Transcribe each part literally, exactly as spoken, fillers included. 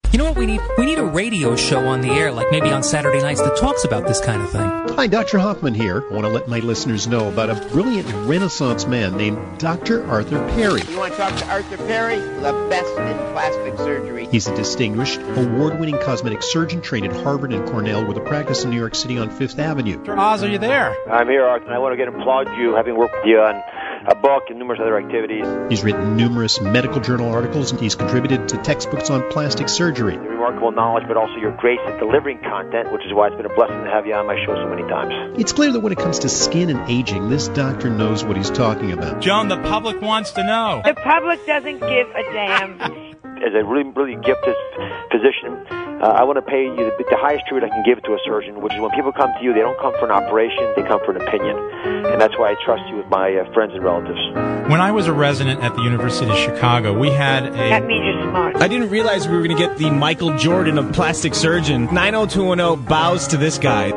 You know what we need? We need a radio show on the air, like maybe on Saturday nights, that talks about this kind of thing. Hi, Doctor Hoffman here. I want to let my listeners know about a brilliant Renaissance man named Doctor Arthur Perry. You want to talk to Arthur Perry? The best in plastic surgery. He's a distinguished, award-winning cosmetic surgeon trained at Harvard and Cornell with a practice in New York City on Fifth Avenue. Doctor Oz, are you there? I'm here, Arthur, and I want to get applaud you, having worked with you on a book and numerous other activities. He's written numerous medical journal articles, and he's contributed to textbooks on plastic surgery. Your remarkable knowledge, but also your grace at delivering content, which is why it's been a blessing to have you on my show so many times. It's clear that when it comes to skin and aging, this doctor knows what he's talking about. Joan, the public wants to know. The public doesn't give a damn. As a really, really gifted physician, uh, I want to pay you the, the highest tribute I can give to a surgeon, which is when people come to you, they don't come for an operation, they come for an opinion. And that's why I trust you with my uh, friends and relatives. When I was a resident at the University of Chicago, we had a... That means you're smart. I didn't realize we were going to get the Michael Jordan of plastic surgeon. nine oh two one oh bows to this guy.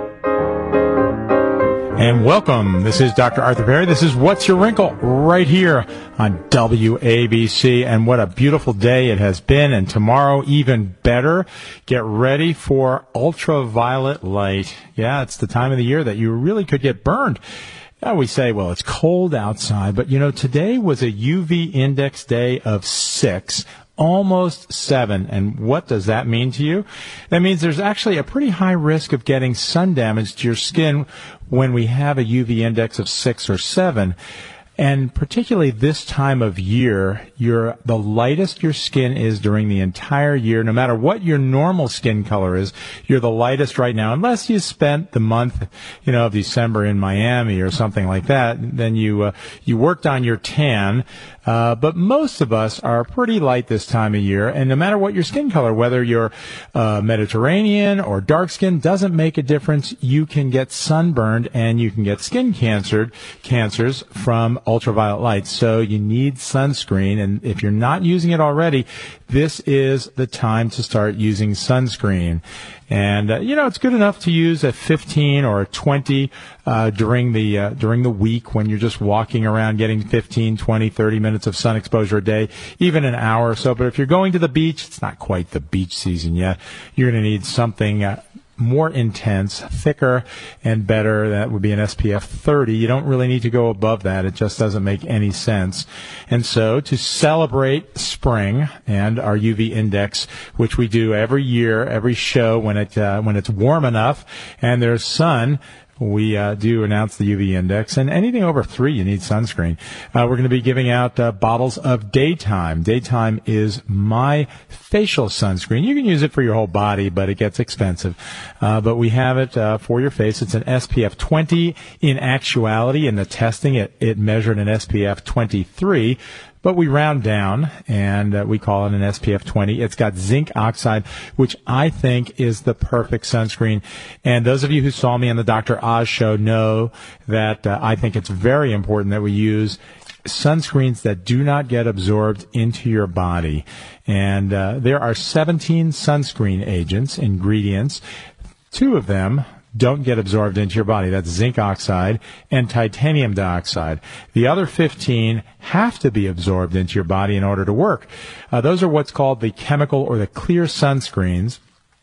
And welcome. This is Doctor Arthur Perry. This is What's Your Wrinkle right here on W A B C. And what a beautiful day it has been. And tomorrow, even better. Get ready for ultraviolet light. Yeah, it's the time of the year that you really could get burned. Now we say, well, it's cold outside. But, you know, today was a U V index day of six. Almost seven. And what does that mean to you? That means there's actually a pretty high risk of getting sun damage to your skin when we have a U V index of six or seven. And particularly this time of year, you're the lightest your skin is during the entire year. No matter what your normal skin color is, you're the lightest right now. Unless you spent the month, you know, of December in Miami or something like that, then you uh, you worked on your tan. Uh, but most of us are pretty light this time of year, and no matter what your skin color, whether you're uh, Mediterranean or dark skin, doesn't make a difference. You can get sunburned and you can get skin cancer, cancers from ultraviolet light. So you need sunscreen, and if you're not using it already, this is the time to start using sunscreen. And, uh, you know, it's good enough to use a fifteen or a twenty uh, during the uh, during the week when you're just walking around getting fifteen, twenty, thirty minutes of sun exposure a day, even an hour or so. But if you're going to the beach, it's not quite the beach season yet. You're going to need something uh, more intense, thicker, and better. That would be an S P F thirty. You don't really need to go above that. It just doesn't make any sense. And so to celebrate spring and our U V index, which we do every year, every show when it uh, when it's warm enough and there's sun, we uh, do announce the U V index, and anything over three, you need sunscreen. Uh, we're going to be giving out uh, bottles of Daytime. Daytime is my facial sunscreen. You can use it for your whole body, but it gets expensive. Uh, but we have it uh, for your face. It's an S P F twenty. In actuality, in the testing, it, it measured an S P F twenty-three. But we round down, and uh, we call it an S P F twenty. It's got zinc oxide, which I think is the perfect sunscreen. And those of you who saw me on the Doctor Oz show know that uh, I think it's very important that we use sunscreens that do not get absorbed into your body. And uh, there are seventeen sunscreen agents, ingredients. Two of them don't get absorbed into your body. That's zinc oxide and titanium dioxide. The other fifteen have to be absorbed into your body in order to work. Uh, those are what's called the chemical or the clear sunscreens.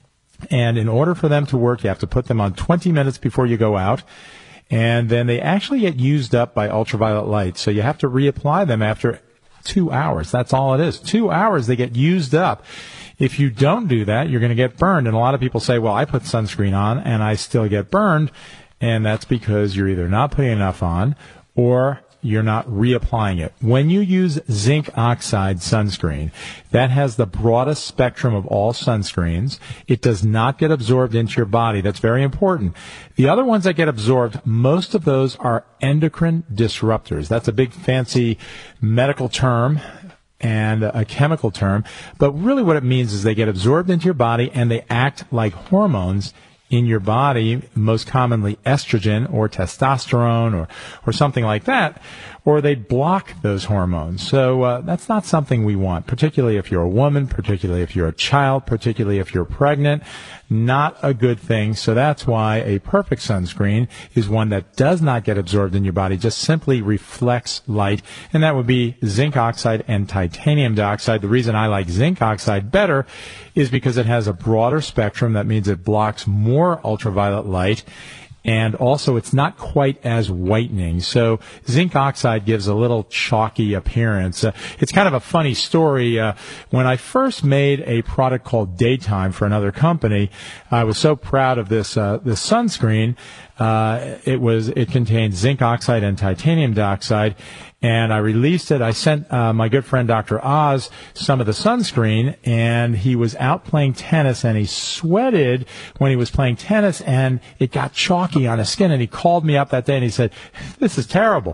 And in order for them to work, you have to put them on twenty minutes before you go out. And then they actually get used up by ultraviolet light. So you have to reapply them after two hours. That's all it is. Two hours, they get used up. If you don't do that, you're going to get burned. And a lot of people say, well, I put sunscreen on and I still get burned. And that's because you're either not putting enough on or you're not reapplying it. When you use zinc oxide sunscreen, that has the broadest spectrum of all sunscreens. It does not get absorbed into your body. That's very important. The other ones that get absorbed, most of those are endocrine disruptors. That's a big fancy medical term and a chemical term. But really what it means is they get absorbed into your body and they act like hormones in your body, most commonly estrogen or testosterone or, or something like that, or they block those hormones. So uh, that's not something we want, particularly if you're a woman, particularly if you're a child, particularly if you're pregnant. Not a good thing. So that's why a perfect sunscreen is one that does not get absorbed in your body, just simply reflects light, and that would be zinc oxide and titanium dioxide. The reason I like zinc oxide better is because it has a broader spectrum. That means it blocks more ultraviolet light. And also, it's not quite as whitening. So zinc oxide gives a little chalky appearance. Uh, it's kind of a funny story. Uh, when I first made a product called Daytime for another company, I was so proud of this uh, this sunscreen. Uh, it was it contained zinc oxide and titanium dioxide. And I released it. I sent uh, my good friend Doctor Oz some of the sunscreen, and he was out playing tennis, and he sweated when he was playing tennis, and it got chalky on his skin. And he called me up that day, and he said, "This is terrible."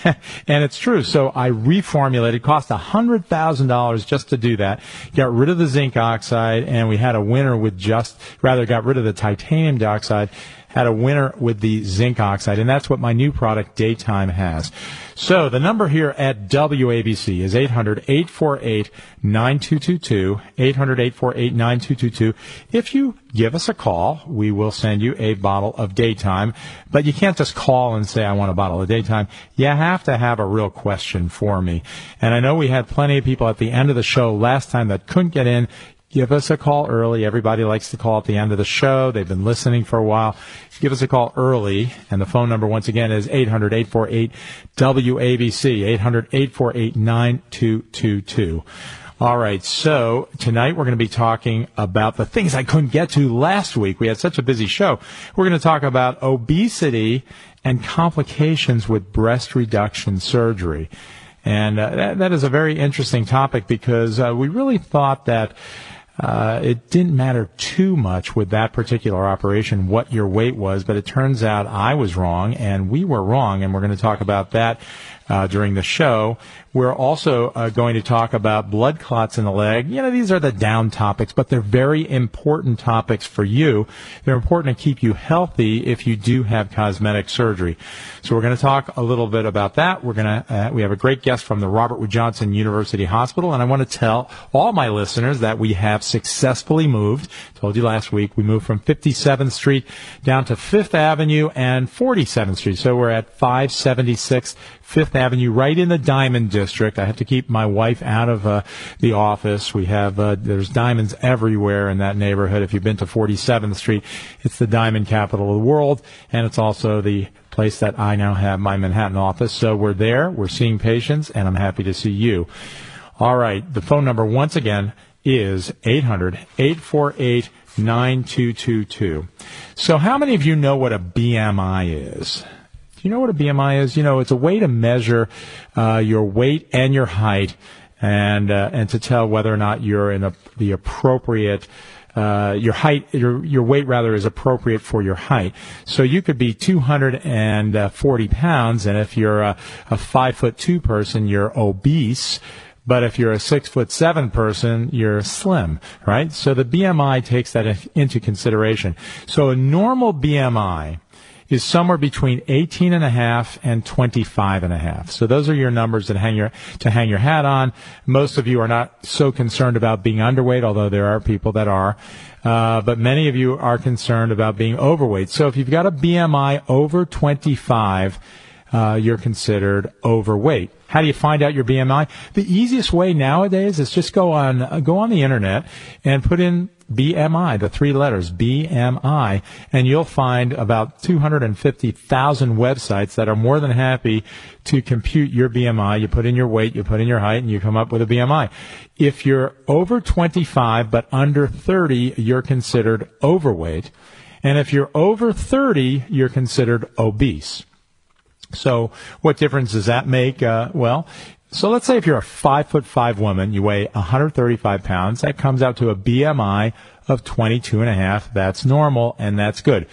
And it's true. So I reformulated. It cost one hundred thousand dollars just to do that. Got rid of the zinc oxide, and we had a winner with just, rather got rid of the titanium dioxide, had a winner with the zinc oxide, and that's what my new product, Daytime, has. So the number here at W A B C is eight hundred, eight four eight, nine two two two, eight hundred, eight four eight, nine two two two. If you give us a call, we will send you a bottle of Daytime, but you can't just call and say, "I want a bottle of Daytime." You have to have a real question for me. And I know we had plenty of people at the end of the show last time that couldn't get in. Give us a call early. Everybody likes to call at the end of the show. They've been listening for a while. Give us a call early. And the phone number, once again, is eight hundred, eight four eight, W A B C, eight hundred, eight four eight, nine two two two. All right, so tonight we're going to be talking about the things I couldn't get to last week. We had such a busy show. We're going to talk about obesity and complications with breast reduction surgery. And uh, that, that is a very interesting topic because uh, we really thought that Uh, it didn't matter too much with that particular operation what your weight was, but it turns out I was wrong and we were wrong, and we're going to talk about that uh, during the show. We're also uh, going to talk about blood clots in the leg. You know, these are the down topics, but they're very important topics for you. They're important to keep you healthy if you do have cosmetic surgery. So we're going to talk a little bit about that. We're going to uh, we have a great guest from the Robert Wood Johnson University Hospital, and I want to tell all my listeners that we have successfully moved. Told you last week we moved from fifty-seventh Street down to Fifth Avenue and forty-seventh Street. So we're at five seventy-six Fifth Avenue, right in the Diamond District. I have to keep my wife out of uh, the office. We have uh, there's diamonds everywhere in that neighborhood. If you've been to forty-seventh Street, it's the diamond capital of the world, and it's also the place that I now have my Manhattan office. So we're there. We're seeing patients, and I'm happy to see you. All right. The phone number, once again, is eight hundred, eight four eight, nine two two two. So how many of you know what a B M I is? Do you know what a B M I is? You know, it's a way to measure uh, your weight and your height, and uh, and to tell whether or not you're in a, the appropriate uh, your height, your your weight rather is appropriate for your height. So you could be two hundred forty pounds, and if you're a, a five foot two person, you're obese. But if you're a six foot seven person, you're slim, right? So the B M I takes that into consideration. So a normal B M I is somewhere between eighteen and a half and twenty-five and a half. So those are your numbers that hang your, to hang your hat on. Most of you are not so concerned about being underweight, although there are people that are. Uh, but many of you are concerned about being overweight. So if you've got a B M I over twenty-five, uh, you're considered overweight. How do you find out your B M I? The easiest way nowadays is just go on uh, go on the internet and put in B M I, the three letters, B M I, and you'll find about two hundred fifty thousand websites that are more than happy to compute your B M I. You put in your weight, you put in your height, and you come up with a B M I. If you're over twenty-five but under thirty, you're considered overweight. And if you're over thirty, you're considered obese. So what difference does that make? Uh, well, so let's say if you're a five foot five woman, you weigh one hundred thirty-five pounds, that comes out to a B M I of twenty-two and a half. That's normal, and that's good.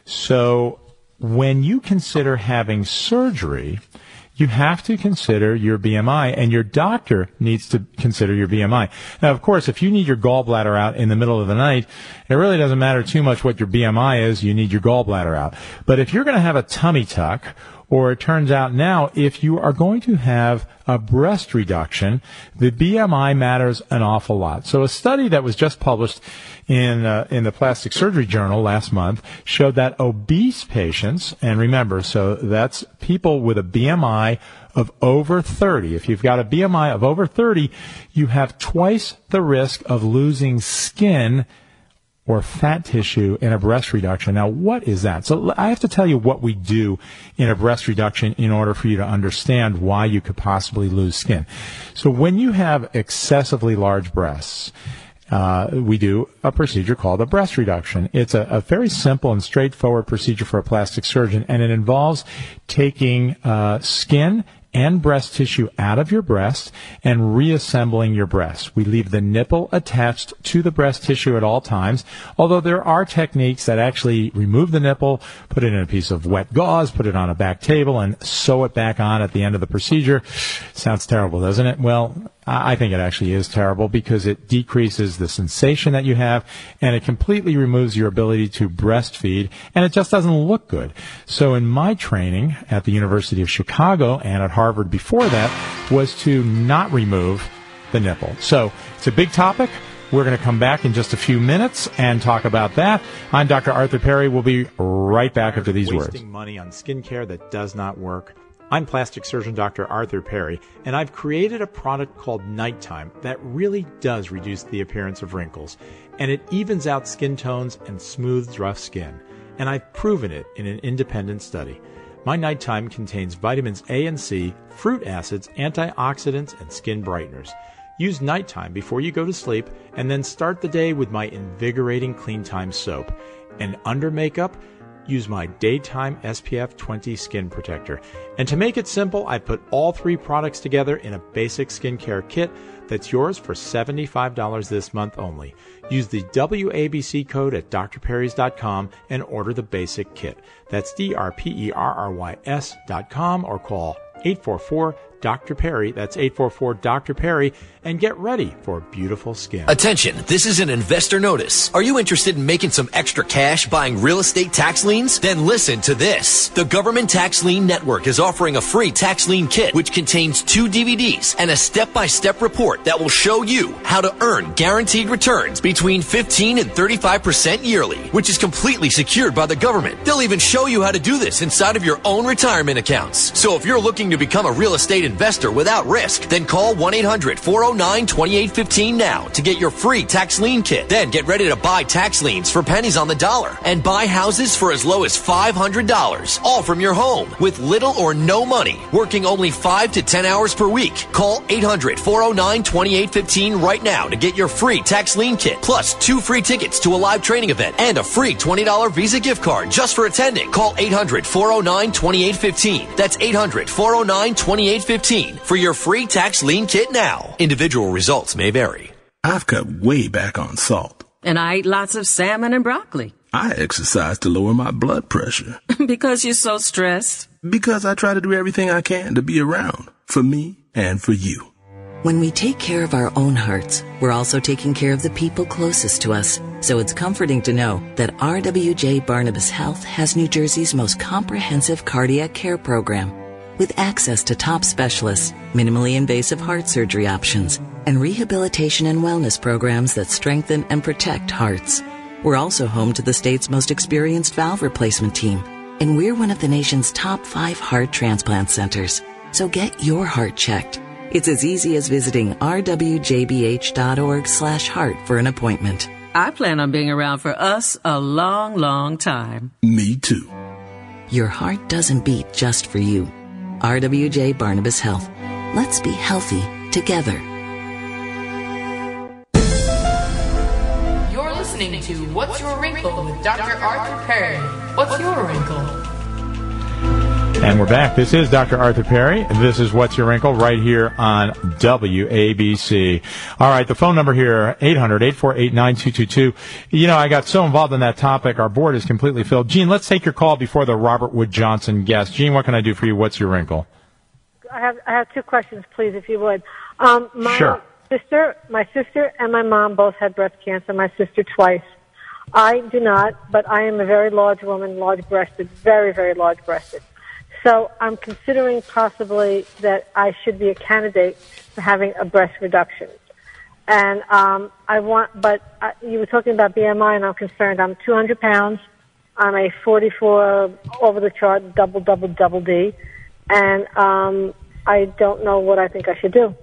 So when you consider having surgery, you have to consider your B M I, and your doctor needs to consider your B M I. Now, of course, if you need your gallbladder out in the middle of the night, it really doesn't matter too much what your B M I is. You need your gallbladder out. But if you're going to have a tummy tuck, or it turns out now if you are going to have a breast reduction, the B M I matters an awful lot. So a study that was just published in uh, in the Plastic Surgery Journal last month showed that obese patients, and remember, so that's people with a B M I of over thirty. If you've got a B M I of over thirty, you have twice the risk of losing skin or fat tissue in a breast reduction. Now, what is that? So I have to tell you what we do in a breast reduction in order for you to understand why you could possibly lose skin. So when you have excessively large breasts, uh, we do a procedure called a breast reduction. It's a, a very simple and straightforward procedure for a plastic surgeon, and it involves taking uh, skin and breast tissue out of your breast and reassembling your breast. We leave the nipple attached to the breast tissue at all times, although there are techniques that actually remove the nipple, put it in a piece of wet gauze, put it on a back table, and sew it back on at the end of the procedure. Sounds terrible, doesn't it? Well, I think it actually is terrible because it decreases the sensation that you have, and it completely removes your ability to breastfeed, and it just doesn't look good. So in my training at the University of Chicago and at Harvard before that was to not remove the nipple. So it's a big topic. We're going to come back in just a few minutes and talk about that. I'm Doctor Arthur Perry. We'll be right back after these words. Wasting money on skincare that does not work. I'm plastic surgeon Doctor Arthur Perry, and I've created a product called Nighttime that really does reduce the appearance of wrinkles, and it evens out skin tones and smooths rough skin. And I've proven it in an independent study. My Nighttime contains vitamins A and C, fruit acids, antioxidants, and skin brighteners. Use Nighttime before you go to sleep, and then start the day with my invigorating Clean Time soap. And under makeup, use my Daytime S P F twenty Skin Protector. And to make it simple, I put all three products together in a basic skincare kit that's yours for seventy-five dollars this month only. Use the W A B C code at d r perrys dot com and order the basic kit. That's D R P E R R Y S dot com or call eight four four Doctor Perry, that's eight four four Doctor Perry, and get ready for beautiful skin. Attention, this is an investor notice. Are you interested in making some extra cash buying real estate tax liens? Then listen to this. The Government Tax Lien Network is offering a free tax lien kit which contains two D V Ds and a step-by-step report that will show you how to earn guaranteed returns between fifteen and thirty-five percent yearly, which is completely secured by the government. They'll even show you how to do this inside of your own retirement accounts. So if you're looking to become a real estate investor without risk, then call one eight hundred four oh nine two eight one five now to get your free tax lien kit. Then get ready to buy tax liens for pennies on the dollar and buy houses for as low as five hundred dollars, all from your home with little or no money, working only five to ten hours per week. Call eight hundred four oh nine two eight one five right now to get your free tax lien kit, plus two free tickets to a live training event and a free twenty dollars Visa gift card just for attending. Call eight hundred four oh nine two eight one five. That's eight hundred four oh nine two eight one five for your free tax lien kit now. Individual results may vary. I've cut way back on salt. And I eat lots of salmon and broccoli. I exercise to lower my blood pressure. Because you're so stressed. Because I try to do everything I can to be around for me and for you. When we take care of our own hearts, we're also taking care of the people closest to us. So it's comforting to know that R W J Barnabas Health has New Jersey's most comprehensive cardiac care program. With access to top specialists, minimally invasive heart surgery options, and rehabilitation and wellness programs that strengthen and protect hearts. We're also home to the state's most experienced valve replacement team, and we're one of the nation's top five heart transplant centers. So get your heart checked. It's as easy as visiting r w j b h dot org slash heart for an appointment. I plan on being around for us a long, long time. Me too. Your heart doesn't beat just for you. R W J Barnabas Health. Let's be healthy together. You're listening to What's Your Wrinkle with Doctor Arthur Perry. What's your wrinkle? And we're back. This is Doctor Arthur Perry. This is What's Your Wrinkle right here on W A B C. All right, the phone number here, eight hundred eight four eight nine two two two. You know, I got so involved in that topic, our board is completely filled. Gene, let's take your call before the Robert Wood Johnson guest. Gene, what can I do for you? What's your wrinkle? I have I have two questions, please, if you would. Um, my sure. sister, my sister and my mom both had breast cancer, my sister twice. I do not, but I am a very large woman, large-breasted, very, very large-breasted. So I'm considering possibly that I should be a candidate for having a breast reduction. And um, I want, but uh, you were talking about B M I, and I'm concerned. I'm two hundred pounds. I'm a forty-four over the chart, double, double, double D. And um, I don't know what I think I should do.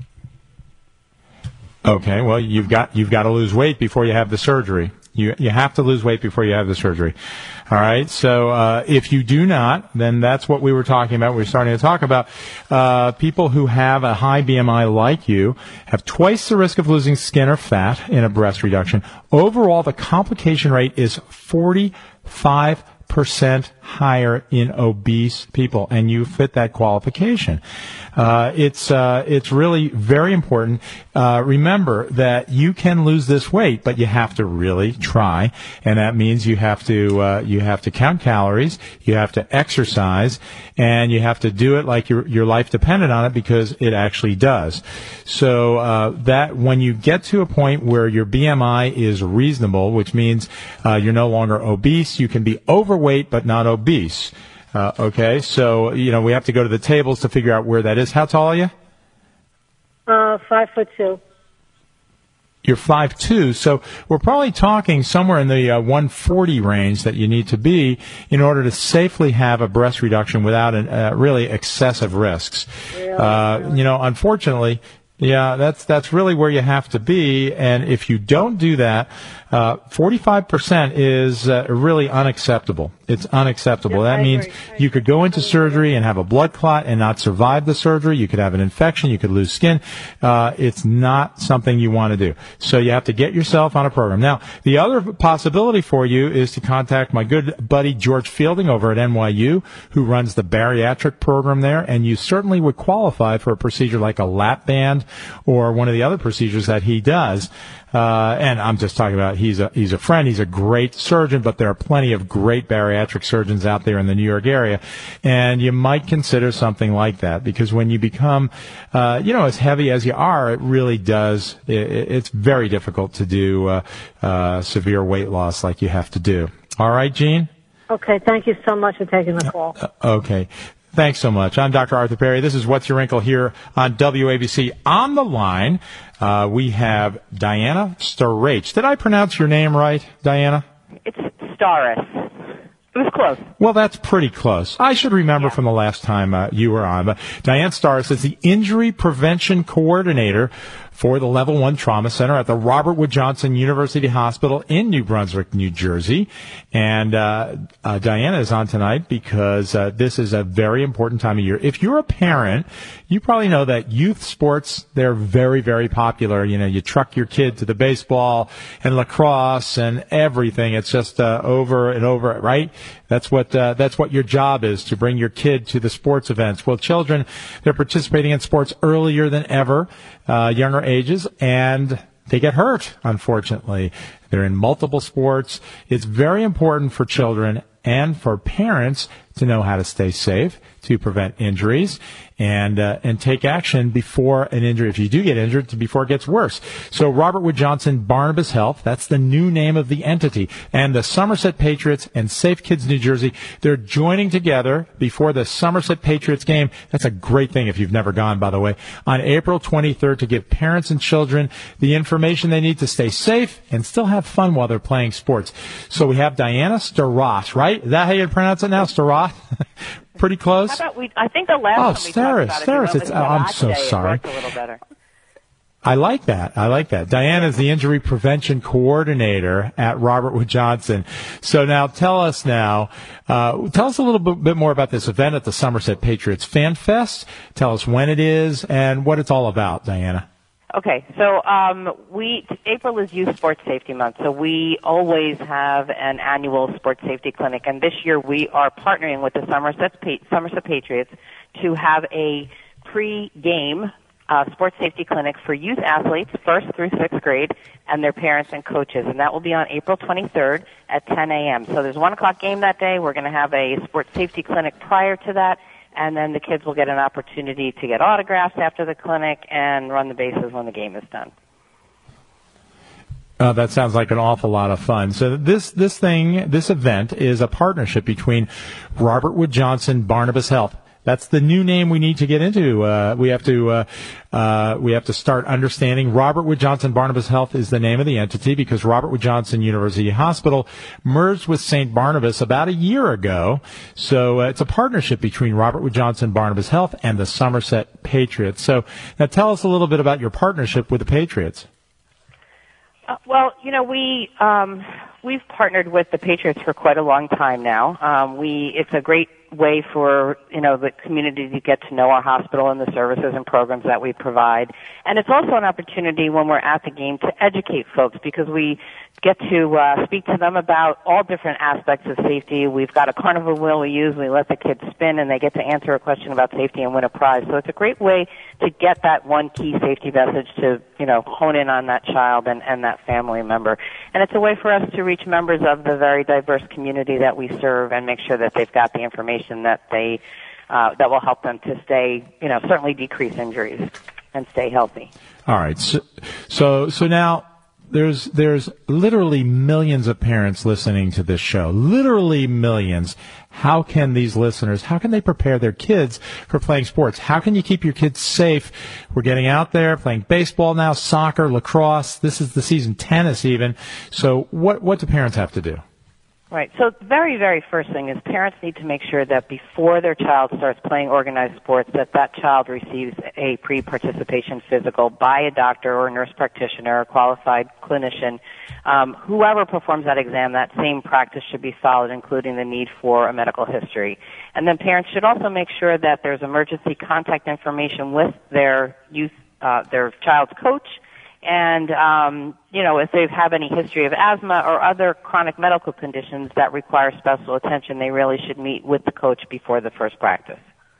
Okay, well, you've got you've got to lose weight before you have the surgery. You you have to lose weight before you have the surgery. All right. So uh, if you do not, then that's what we were talking about. We were starting to talk about uh, people who have a high B M I like you have twice the risk of losing skin or fat in a breast reduction. Overall, the complication rate is forty-five percent higher in obese people, and you fit that qualification. Uh, it's uh, it's really very important. Uh, remember that you can lose this weight, but you have to really try, and that means you have to uh, you have to count calories, you have to exercise, and you have to do it like your your life depended on it, because it actually does. So uh, that when you get to a point where your B M I is reasonable, which means uh, you're no longer obese, you can be overweight but not obese. Uh, okay, so, you know, we have to go to the tables to figure out where that is. How tall are you? Uh, five foot two. You're five two, so we're probably talking somewhere in the uh, one forty range that you need to be in order to safely have a breast reduction without an, uh, really excessive risks. Really? Uh, you know, unfortunately, yeah, that's that's really where you have to be, and if you don't do that, uh, forty-five percent is uh, really unacceptable. It's unacceptable. Yes, that I means agree. you could go into surgery and have a blood clot and not survive the surgery. You could have an infection. You could lose skin. Uh, it's not something you want to do. So you have to get yourself on a program. Now, the other possibility for you is to contact my good buddy George Fielding over at N Y U, who runs the bariatric program there, and you certainly would qualify for a procedure like a lap band or one of the other procedures that he does. Uh, and I'm just talking about he's a he's a friend. He's a great surgeon, but there are plenty of great bariatric surgeons out there in the New York area, and you might consider something like that, because when you become, uh, you know, as heavy as you are, it really does. It, it's very difficult to do uh, uh, severe weight loss like you have to do. All right, Jean? Okay, thank you so much for taking the call. Uh, okay. Thanks so much. I'm Doctor Arthur Perry. This is What's Your Wrinkle here on W A B C. On the line, uh, we have Diana Starach. Did I pronounce your name right, Diana? It's Staris. It was close. Well, that's pretty close. I should remember yeah. from the last time uh, you were on. But Diane Staris is the Injury Prevention Coordinator for the Level one Trauma Center at the Robert Wood Johnson University Hospital in New Brunswick, New Jersey. And uh, uh, Diana is on tonight because uh, this is a very important time of year. If you're a parent, you probably know that youth sports, they're very, very popular. You know, you truck your kid to the baseball and lacrosse and everything. It's just uh, over and over, right? That's what uh, that's what your job is, to bring your kid to the sports events. Well, children, they're participating in sports earlier than ever, uh, younger ages, and they get hurt, unfortunately. They're in multiple sports. It's very important for children and for parents to know how to stay safe, to prevent injuries, and uh, and take action before an injury, if you do get injured, to before it gets worse. So Robert Wood Johnson Barnabas Health, that's the new name of the entity, and the Somerset Patriots and Safe Kids New Jersey, they're joining together before the Somerset Patriots game. That's a great thing if you've never gone, by the way, on April twenty-third, to give parents and children the information they need to stay safe and still have fun while they're playing sports. So we have Diana Starach, right? Is that how you pronounce it now, Starach? Pretty close? How about we, I think the last oh, time we Staris, talked Staris, about it, it's, oh, I'm so today, sorry. It worked a little better. I like that. I like that. Diana is the Injury Prevention Coordinator at Robert Wood Johnson. So now tell us now, uh, tell us a little bit, bit more about this event at the Somerset Patriots Fan Fest. Tell us when it is and what it's all about, Diana. Okay, so um, we April is Youth Sports Safety Month, so we always have an annual sports safety clinic, and this year we are partnering with the Somerset, pa- Somerset Patriots to have a pre-game uh, sports safety clinic for youth athletes, first through sixth grade, and their parents and coaches, and that will be on April twenty-third at ten a.m. So there's a one o'clock game that day. We're going to have a sports safety clinic prior to that, and then the kids will get an opportunity to get autographs after the clinic and run the bases when the game is done. Uh, that sounds like an awful lot of fun. So this this thing, this event is a partnership between Robert Wood Johnson Barnabas Health. That's the new name we need to get into. Uh, we have to uh, uh, we have to start understanding. Robert Wood Johnson Barnabas Health is the name of the entity because Robert Wood Johnson University Hospital merged with Saint Barnabas about a year ago. So uh, it's a partnership between Robert Wood Johnson Barnabas Health and the Somerset Patriots. So now tell us a little bit about your partnership with the Patriots. Uh, well, you know, we um, we've partnered with the Patriots for quite a long time now. Um, we it's a great way for, you know, the community to get to know our hospital and the services and programs that we provide. And it's also an opportunity when we're at the game to educate folks because we get to uh, speak to them about all different aspects of safety. We've got a carnival wheel we use. We let the kids spin and they get to answer a question about safety and win a prize. So it's a great way to get that one key safety message to, you know, hone in on that child and, and that family member. And it's a way for us to reach members of the very diverse community that we serve and make sure that they've got the information that they uh, that will help them to stay, you know, certainly decrease injuries and stay healthy. All right. So so, so now there's there's literally millions of parents listening to this show. Literally millions. How can these listeners, how can they prepare their kids for playing sports? How can you keep your kids safe? We're getting out there, playing baseball now, soccer, lacrosse. This is the season, tennis even. So what what do parents have to do? Right. So the very, very first thing is parents need to make sure that before their child starts playing organized sports, that that child receives a pre-participation physical by a doctor or a nurse practitioner or qualified clinician. Um, whoever performs that exam, that same practice should be followed, including the need for a medical history. And then parents should also make sure that there's emergency contact information with their youth, uh, their child's coach. And, um, you know, if they have any history of asthma or other chronic medical conditions that require special attention, they really should meet with the coach before the first practice.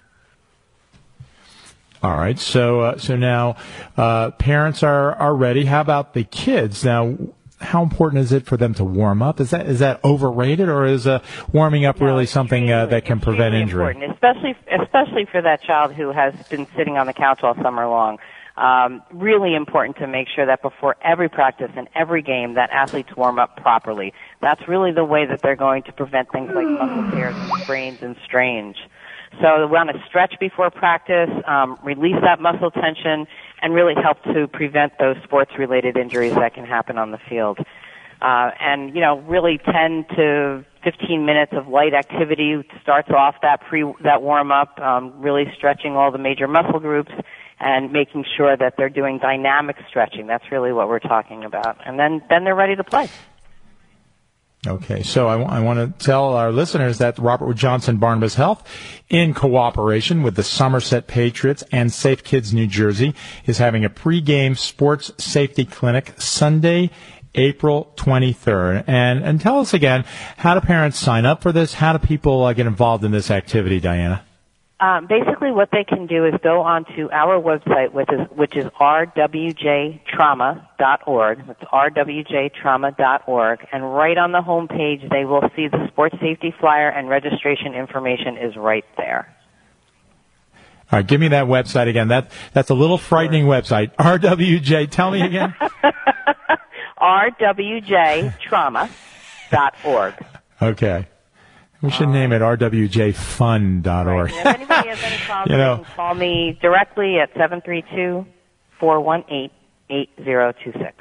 All right. So, uh, so now, uh, parents are, are ready. How about the kids? Now, how important is it for them to warm up? Is that, is that overrated or is, uh, warming up no, really something, uh, that can prevent injury? Important, especially, especially for that child who has been sitting on the couch all summer long. Um, really important to make sure that before every practice and every game that athletes warm up properly. That's really the way that they're going to prevent things like muscle tears and sprains and strains. So we want to stretch before practice, um, release that muscle tension, and really help to prevent those sports-related injuries that can happen on the field. Uh, and, you know, really ten to fifteen minutes of light activity starts off that pre, that warm-up, um, really stretching all the major muscle groups and making sure that they're doing dynamic stretching. That's really what we're talking about. And then, then they're ready to play. Okay, so I, w- I want to tell our listeners that Robert Wood Johnson Barnabas Health, in cooperation with the Somerset Patriots and Safe Kids New Jersey, is having a pregame sports safety clinic Sunday, April twenty-third. And, and tell us again, how do parents sign up for this? How do people uh, get involved in this activity, Diana? Um, basically, what they can do is go onto our website, which is which is r w j trauma dot org. It's r w j trauma dot org, and right on the home page, they will see the sports safety flyer, and registration information is right there. All right, give me that website again. That that's a little frightening website. R W J. Tell me again. r w j trauma dot org. Okay. We should um, name it r w j fun dot org. Right. If anybody has any problems, you know, they can call me directly at seven three two, four one eight, eight zero two six.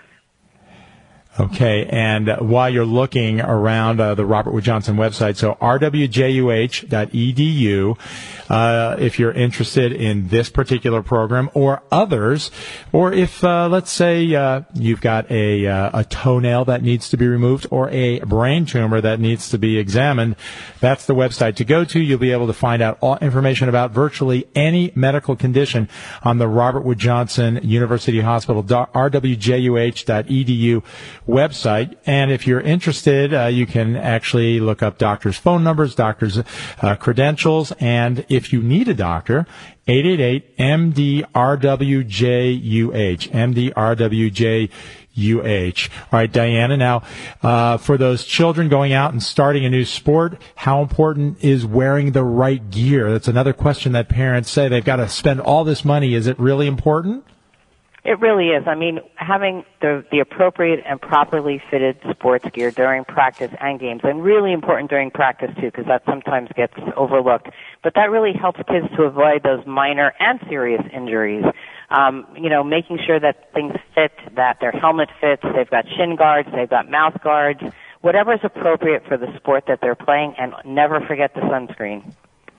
Okay, and uh, while you're looking around uh, the Robert Wood Johnson website, so r w j u h dot e d u, uh, if you're interested in this particular program or others, or if, uh, let's say, uh, you've got a, uh, a toenail that needs to be removed or a brain tumor that needs to be examined, that's the website to go to. You'll be able to find out all information about virtually any medical condition on the Robert Wood Johnson University Hospital, r w j u h dot e d u website. And if you're interested, uh, you can actually look up doctors' phone numbers, doctors' uh, credentials, and if you need a doctor, eight eight eight M D R W J U H, M D R W J U H. All right, Diana, now, uh, for those children going out and starting a new sport, how important is wearing the right gear? That's another question that parents say. They've got to spend all this money. Is it really important? It really is. I mean, having the, the appropriate and properly fitted sports gear during practice and games, and really important during practice too, because that sometimes gets overlooked. But that really helps kids to avoid those minor and serious injuries. Um, you know, making sure that things fit, that their helmet fits, they've got shin guards, they've got mouth guards, whatever is appropriate for the sport that they're playing, and never forget the sunscreen.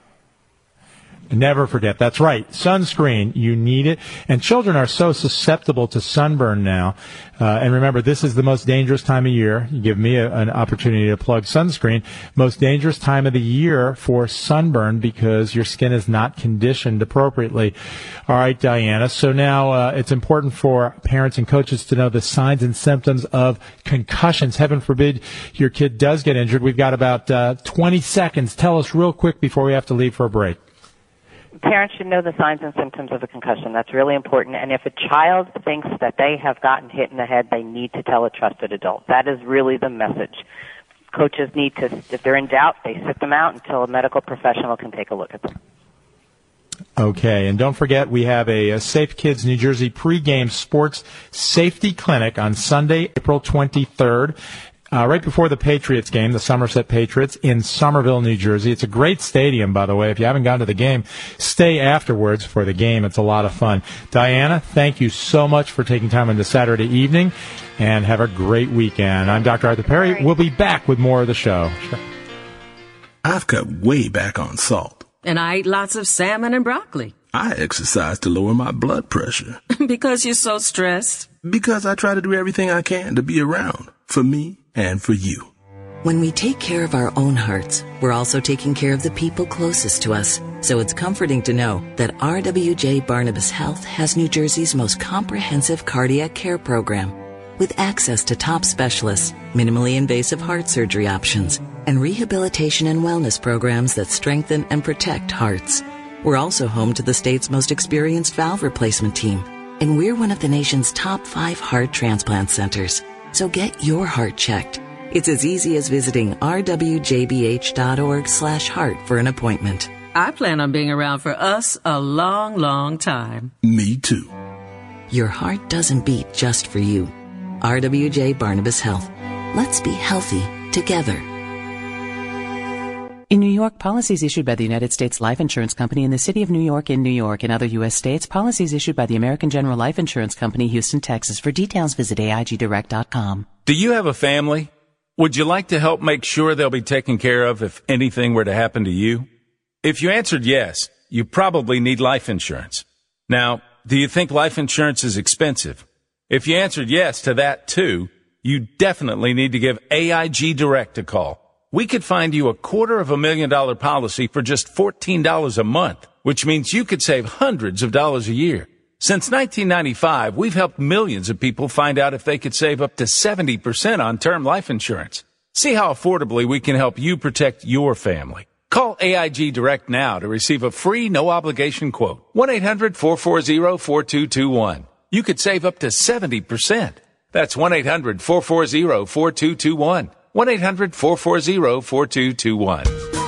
Never forget. That's right. Sunscreen. You need it. And children are so susceptible to sunburn now. Uh, and remember, this is the most dangerous time of year. You give me a, an opportunity to plug sunscreen. Most dangerous time of the year for sunburn because your skin is not conditioned appropriately. All right, Diana. So now uh, it's important for parents and coaches to know the signs and symptoms of concussions. Heaven forbid your kid does get injured. We've got about uh, twenty seconds. Tell us real quick before we have to leave for a break. Parents should know the signs and symptoms of a concussion. That's really important. And if a child thinks that they have gotten hit in the head, they need to tell a trusted adult. That is really the message. Coaches need to, if they're in doubt, they sit them out until a medical professional can take a look at them. Okay, and don't forget we have a, a Safe Kids New Jersey pregame sports safety clinic on Sunday, April twenty-third. Uh, right before the Patriots game, the Somerset Patriots in Somerville, New Jersey. It's a great stadium, by the way. If you haven't gone to the game, stay afterwards for the game. It's a lot of fun. Diana, thank you so much for taking time on this Saturday evening, and have a great weekend. I'm Doctor Arthur Perry. Right. We'll be back with more of the show. Sure. I've cut way back on salt. And I eat lots of salmon and broccoli. I exercise to lower my blood pressure. Because you're so stressed. Because I try to do everything I can to be around for me and for you. When we take care of our own hearts, we're also taking care of the people closest to us. So it's comforting to know that R W J Barnabas Health has New Jersey's most comprehensive cardiac care program, with access to top specialists, minimally invasive heart surgery options, and rehabilitation and wellness programs that strengthen and protect hearts. We're also home to the state's most experienced valve replacement team, and we're one of the nation's top five heart transplant centers. So get your heart checked. It's as easy as visiting r w j b h dot org slash heart for an appointment. I plan on being around for us a long, long time. Me too. Your heart doesn't beat just for you. R W J Barnabas Health. Let's be healthy together. In New York, policies issued by the United States Life Insurance Company in the City of New York in New York and other U S states, policies issued by the American General Life Insurance Company, Houston, Texas. For details, visit A I G direct dot com. Do you have a family? Would you like to help make sure they'll be taken care of if anything were to happen to you? If you answered yes, you probably need life insurance. Now, do you think life insurance is expensive? If you answered yes to that too, you definitely need to give A I G Direct a call. We could find you a quarter of a million dollar policy for just fourteen dollars a month, which means you could save hundreds of dollars a year. Since nineteen ninety-five, we've helped millions of people find out if they could save up to seventy percent on term life insurance. See how affordably we can help you protect your family. Call A I G Direct now to receive a free, no-obligation quote. one eight hundred four four zero four two two one. You could save up to seventy percent. That's one eight hundred four four zero four two two one. one eight hundred four four zero four two two one.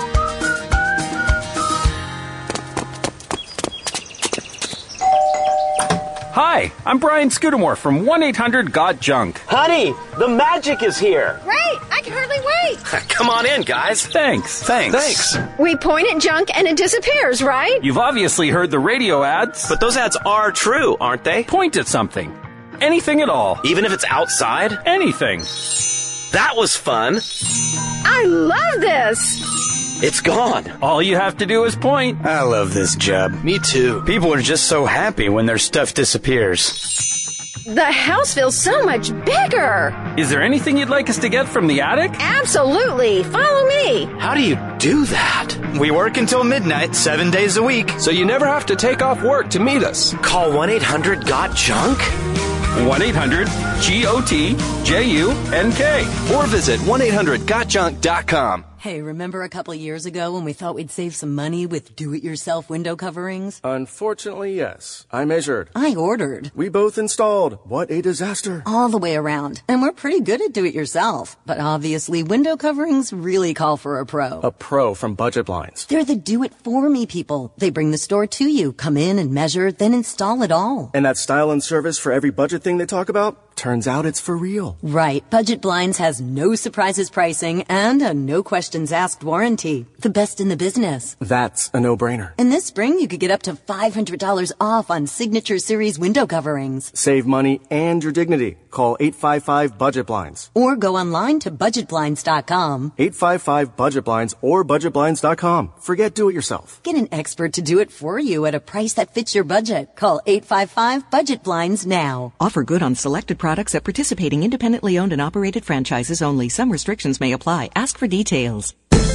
Hi, I'm Brian Scudamore from one eight hundred got junk. Honey, the magic is here. Great, I can hardly wait. Come on in, guys. Thanks. Thanks. Thanks. We point at junk and it disappears, right? You've obviously heard the radio ads. But those ads are true, aren't they? Point at something. Anything at all. Even if it's outside? Anything. That was fun. I love this. It's gone. All you have to do is point. I love this job. Me too. People are just so happy when their stuff disappears. The house feels so much bigger. Is there anything you'd like us to get from the attic? Absolutely. Follow me. How do you do that? We work until midnight, seven days a week. So you never have to take off work to meet us. Call one eight hundred got junk? one eight hundred G O T J U N K. Or visit one eight hundred got junk dot com. Hey, remember a couple years ago when we thought we'd save some money with do-it-yourself window coverings? Unfortunately, yes. I measured. I ordered. We both installed. What a disaster. All the way around. And we're pretty good at do-it-yourself. But obviously, window coverings really call for a pro. A pro from Budget Blinds. They're the do-it-for-me people. They bring the store to you, come in and measure, then install it all. And that style and service for every budget thing they talk about? Turns out it's for real. Right. Budget Blinds has no surprises pricing and a no questions asked warranty. The best in the business. That's a no-brainer. And this spring, you could get up to five hundred dollars off on Signature Series window coverings. Save money and your dignity. Call eight five five budget blinds. Or go online to budget blinds dot com. eight five five budget blinds or budget blinds dot com. Forget do-it-yourself. Get an expert to do it for you at a price that fits your budget. Call eight five five budget blinds now. Offer good on selected products at participating independently owned and operated franchises only. Some restrictions may apply. Ask for details.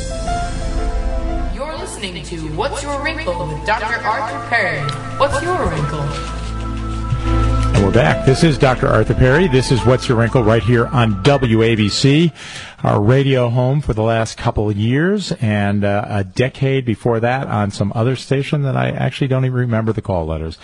You're listening to What's Your Wrinkle with Doctor Arthur Perry. What's your wrinkle? And we're back. This is Doctor Arthur Perry. This is What's Your Wrinkle right here on W A B C, our radio home for the last couple of years, and uh, a decade before that on some other station that I actually don't even remember the call letters.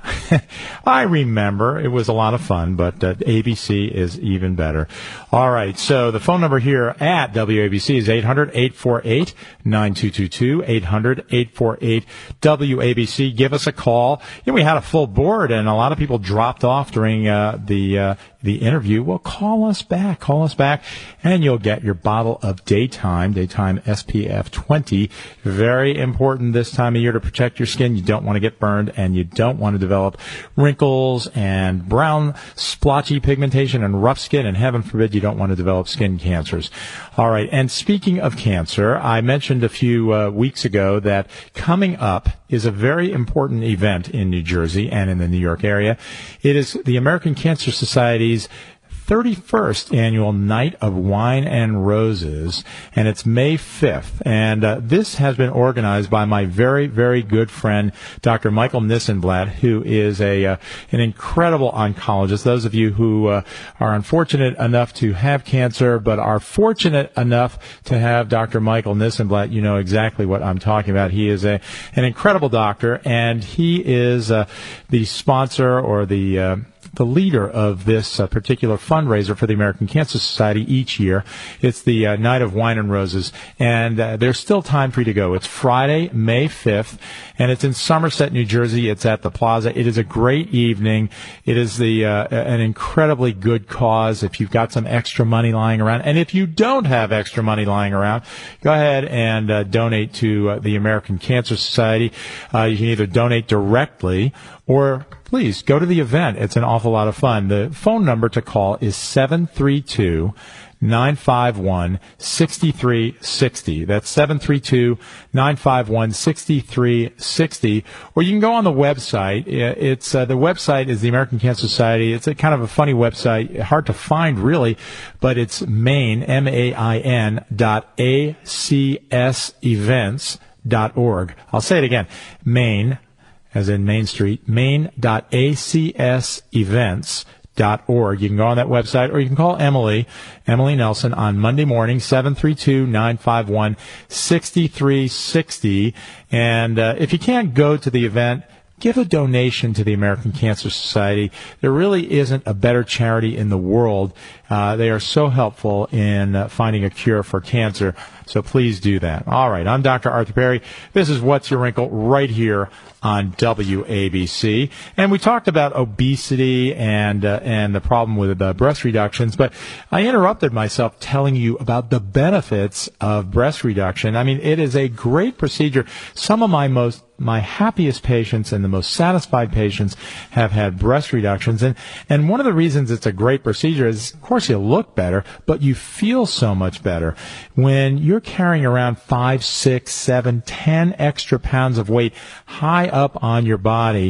I remember. It was a lot of fun, but uh, A B C is even better. All right, so the phone number here at W A B C is eight hundred, eight four eight, nine two two two, eight hundred, eight four eight, W A B C. Give us a call. You know, we had a full board, and a lot of people dropped off during uh, the uh, the interview. Well, call us back. Call us back, and you'll get your bottle of Daytime, Daytime S P F twenty. Very important this time of year to protect your skin. You don't want to get burned, and you don't want to develop wrinkles and brown splotchy pigmentation and rough skin, and heaven forbid you don't want to develop skin cancers. All right, and speaking of cancer, I mentioned a few uh, weeks ago that coming up is a very important event in New Jersey and in the New York area. It is the American Cancer Society's thirty-first annual Night of Wine and Roses, and it's May fifth. And uh, this has been organized by my very, very good friend, Doctor Michael Nissenblatt, who is a uh, an incredible oncologist. Those of you who uh, are unfortunate enough to have cancer but are fortunate enough to have Doctor Michael Nissenblatt, you know exactly what I'm talking about. He is a an incredible doctor, and he is uh, the sponsor or the uh, the leader of this uh, particular fundraiser for the American Cancer Society each year. It's the uh, Night of Wine and Roses, and uh, there's still time for you to go. It's Friday, May fifth, and it's in Somerset, New Jersey. It's at the Plaza. It is a great evening. It is the uh, an incredibly good cause. If you've got some extra money lying around, and if you don't have extra money lying around, go ahead and uh, donate to uh, the American Cancer Society. Uh, you can either donate directly or please go to the event. It's an awful lot of fun. The phone number to call is seven three two, nine five one, six three six zero. That's seven three two, nine five one, six three six zero. Or you can go on the website. It's uh, the website is the American Cancer Society. It's a kind of a funny website, hard to find really, but it's Main, M A I N dot A C S events dot org. I'll say it again. Main, as in Main Street, main dot A C S events dot org. You can go on that website, or you can call Emily, Emily Nelson, on Monday morning, seven three two, nine five one, six three six zero. And uh, if you can't go to the event, give a donation to the American Cancer Society. There really isn't a better charity in the world. Uh, they are so helpful in uh, finding a cure for cancer, so please do that. All right, I'm Doctor Arthur Perry. This is What's Your Wrinkle right here on W A B C. And we talked about obesity and uh, and the problem with uh, breast reductions, but I interrupted myself telling you about the benefits of breast reduction. I mean, it is a great procedure. Some of my most my happiest patients and the most satisfied patients have had breast reductions. And, and one of the reasons it's a great procedure is, of course, you look better, but you feel so much better. When you're carrying around five, six, seven, ten extra pounds of weight high up on your body,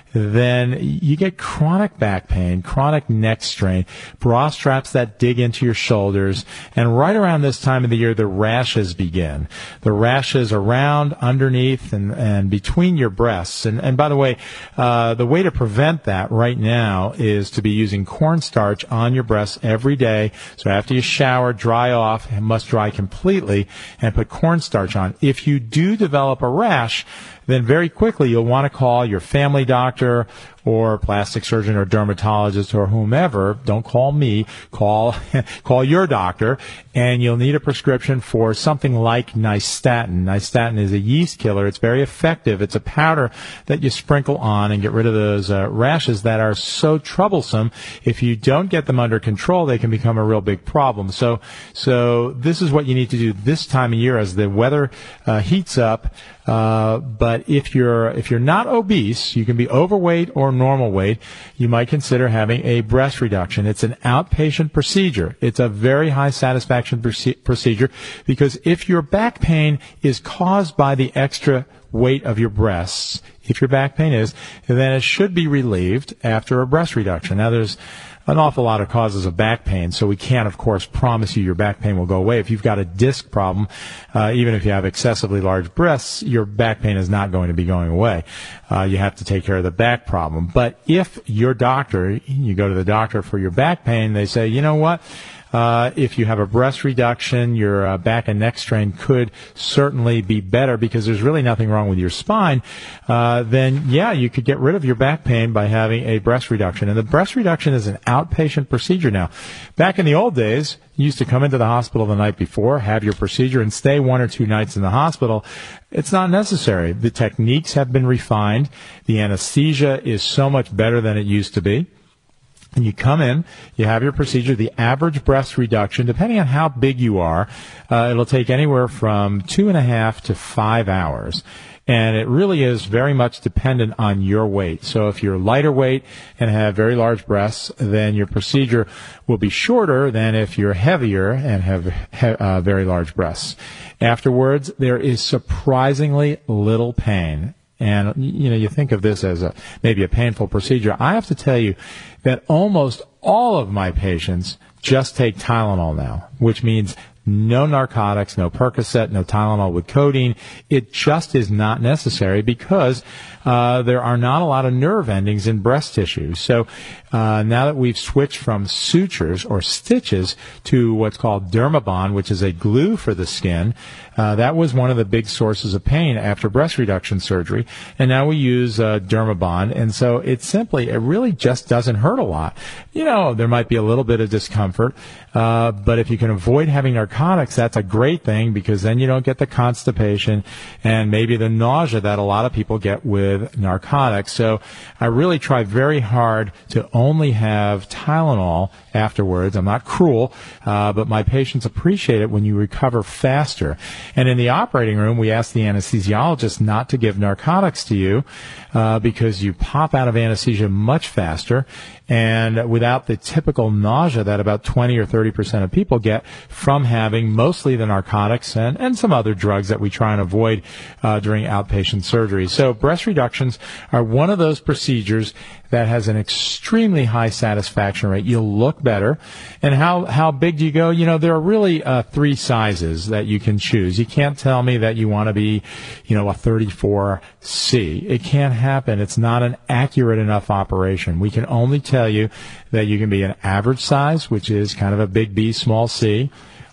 then you get chronic back pain, chronic neck strain, bra straps that dig into your shoulders, and right around this time of the year, the rashes begin. The rashes around, underneath, and, and between your breasts. And, and by the way, uh, the way to prevent that right now is to be using cornstarch on your breasts every day. So after you shower, dry off, it must dry completely, and put cornstarch on. If you do develop a rash, then very quickly you'll want to call your family doctor or plastic surgeon or dermatologist or whomever. Don't call me. Call call your doctor, and you'll need a prescription for something like Nystatin. Nystatin is a yeast killer. It's very effective. It's a powder that you sprinkle on and get rid of those uh, rashes that are so troublesome. If you don't get them under control, they can become a real big problem. So, so this is what you need to do this time of year as the weather uh, heats up. Uh, but if you're if you're not obese, you can be overweight or normal weight, you might consider having a breast reduction. It's an outpatient procedure. It's a very high satisfaction proce- procedure because if your back pain is caused by the extra weight of your breasts, if your back pain is, then it should be relieved after a breast reduction. Now, there's an awful lot of causes of back pain, so we can't, of course, promise you your back pain will go away. If you've got a disc problem, uh, even if you have excessively large breasts, your back pain is not going to be going away. Uh, you have to take care of the back problem. But if your doctor, you go to the doctor for your back pain, they say, you know what? Uh, if you have a breast reduction, your uh, back and neck strain could certainly be better because there's really nothing wrong with your spine, uh, then, yeah, you could get rid of your back pain by having a breast reduction. And the breast reduction is an outpatient procedure now. Back in the old days, you used to come into the hospital the night before, have your procedure, and stay one or two nights in the hospital. It's not necessary. The techniques have been refined. The anesthesia is so much better than it used to be. And you come in, you have your procedure. The average breast reduction, depending on how big you are, uh, it'll take anywhere from two and a half to five hours. And it really is very much dependent on your weight. So if you're lighter weight and have very large breasts, then your procedure will be shorter than if you're heavier and have he- uh, very large breasts. Afterwards, there is surprisingly little pain. And, you know, you think of this as a maybe a painful procedure. I have to tell you that almost all of my patients just take Tylenol now, which means no narcotics, no Percocet, no Tylenol with codeine. It just is not necessary because uh, there are not a lot of nerve endings in breast tissue. So uh, now that we've switched from sutures or stitches to what's called Dermabond, which is a glue for the skin, uh, that was one of the big sources of pain after breast reduction surgery. And now we use uh, Dermabond. And so it simply, it really just doesn't hurt a lot. You know, there might be a little bit of discomfort, uh, but if you can avoid having narcotics, that's a great thing because then you don't get the constipation and maybe the nausea that a lot of people get with narcotics. So I really try very hard to only have Tylenol afterwards. I'm not cruel, uh, but my patients appreciate it when you recover faster. And in the operating room, we ask the anesthesiologist not to give narcotics to you uh, because you pop out of anesthesia much faster and without the typical nausea that about twenty or thirty percent of people get from having mostly the narcotics and, and some other drugs that we try and avoid uh, during outpatient surgery. So breast reductions are one of those procedures that has an extremely high satisfaction rate. You'll look better. And how, how big do you go? You know, there are really uh, three sizes that you can choose. You can't tell me that you want to be, you know, a thirty-four C. It can't happen. It's not an accurate enough operation. We can only tell you that you can be an average size, which is kind of a big B, small c,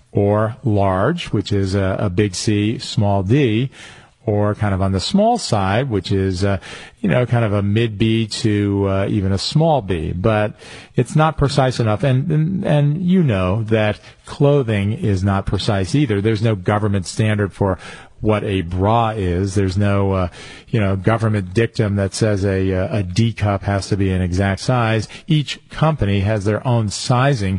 or large, which is a, a big C, small d, or kind of on the small side, which is, uh, you know, kind of a mid-B to uh, even a small b. But it's not precise enough. And, and, and you know that clothing is not precise either. There's no government standard for what a bra is. There's no, uh, you know, government dictum that says a, a D cup has to be an exact size. Each company has their own sizing